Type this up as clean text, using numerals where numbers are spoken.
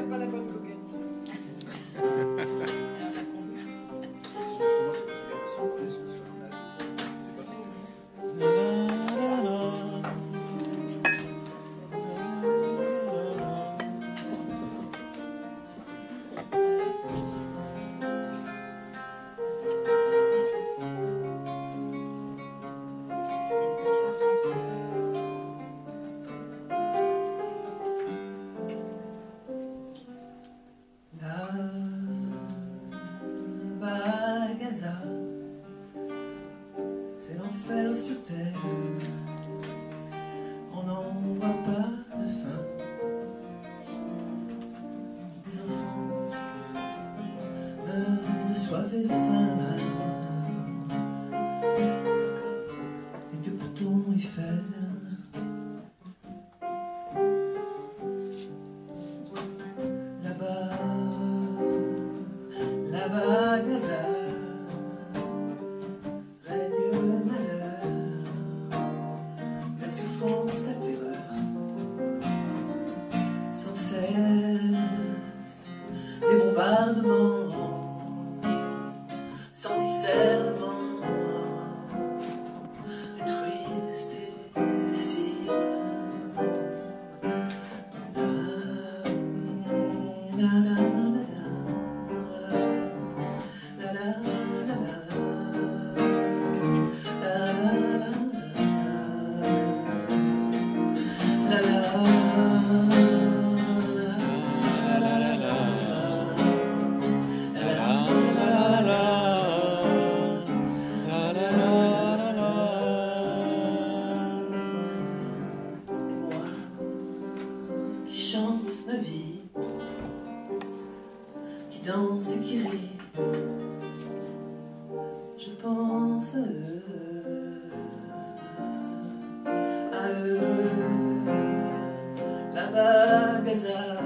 c'est pas la bonne coquette. C'est l'enfer sur terre, on n'en voit pas de fin. Des enfants meurent de soif et de faim. Et que peut-on y faire? Là-bas, Gaza, règne le malheur, la souffrance, la terreur, sans cesse des bombardements, sans discernement, des tristes et des silences. Qui chante ma vie, qui danse et qui rit, je pense à eux, là-bas, Gaza.